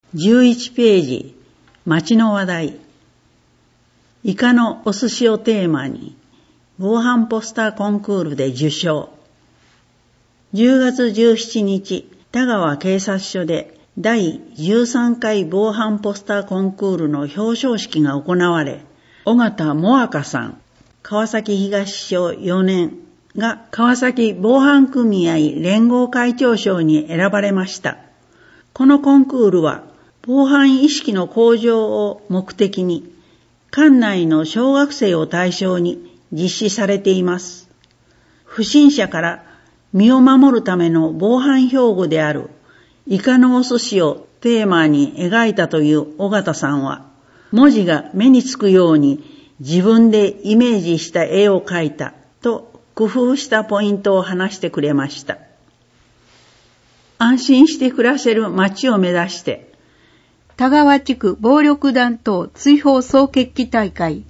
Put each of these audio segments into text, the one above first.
11ページ、街の話題。イカのお寿司をテーマに、防犯ポスターコンクールで受賞。10月17日、田川警察署で第13回防犯ポスターコンクールの表彰式が行われ、尾形もあかさん、川崎東署4年が川崎防犯組合連合会長賞に選ばれました。このコンクールは、防犯意識の向上を目的に、管内の小学生を対象に実施されています。不審者から身を守るための防犯標語であるイカのお寿司をテーマに描いたという尾形さんは、文字が目につくように自分でイメージした絵を描いたと工夫したポイントを話してくれました。安心して暮らせる街を目指して、 田川地区暴力団等追放総決起大会。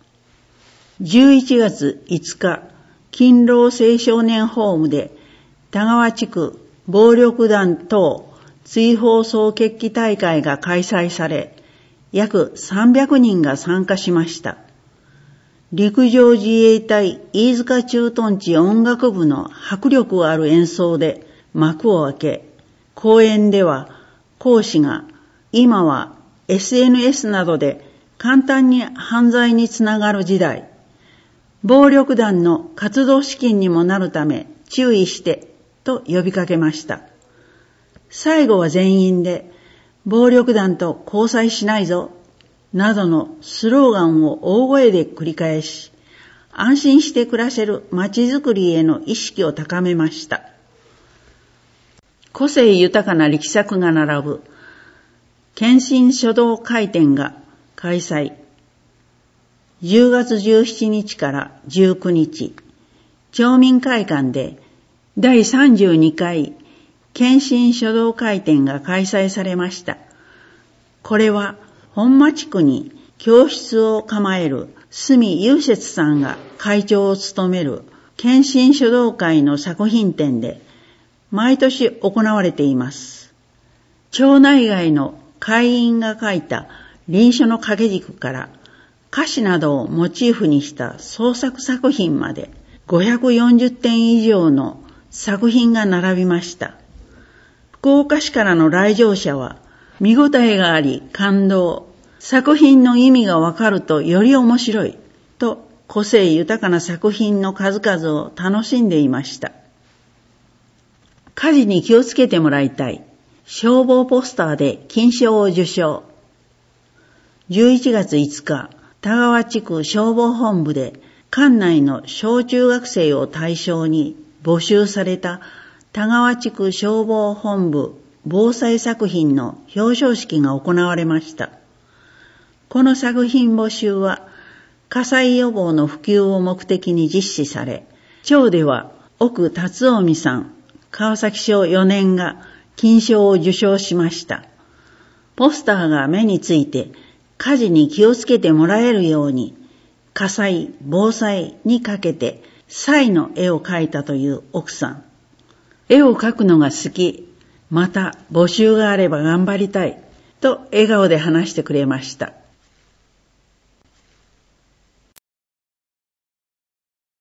11月5日、勤労青少年ホームで田川地区暴力団等追放総決起大会が開催され、約300人が参加しました。陸上自衛隊飯塚駐屯地音楽部の迫力ある演奏で幕を開け、講演では講師が今は SNS などで簡単に犯罪につながる時代。暴力団の活動資金にもなるため注意してと呼びかけました。最後は全員で暴力団と交際しないぞなどのスローガンを大声で繰り返し、安心して暮らせる街づくりへの意識を高めました。個性豊かな力作が並ぶ検診書道会展が開催。10月17日から19日、町民会館で第32回検診書道会展が開催されました。これは本町区に教室を構える角雄節さんが会長を務める検診書道会の作品展で毎年行われています。町内外の会員が書いた臨書の掛け軸から歌詞などをモチーフにした創作作品まで540点以上の作品が並びました。福岡市からの来場者は見応えがあり感動、作品の意味がわかるとより面白いと個性豊かな作品の数々を楽しんでいました。火事に気をつけてもらいたい。消防ポスターで金賞を受賞。11月5日、田川地区消防本部で管内の小中学生を対象に募集された田川地区消防本部防災作品の表彰式が行われました。この作品募集は火災予防の普及を目的に実施され、町では奥達臣さん、川崎署4年が金賞を受賞しました。ポスターが目について火事に気をつけてもらえるように、火災、防災にかけて災の絵を描いたという奥さん。絵を描くのが好き、また募集があれば頑張りたいと笑顔で話してくれました。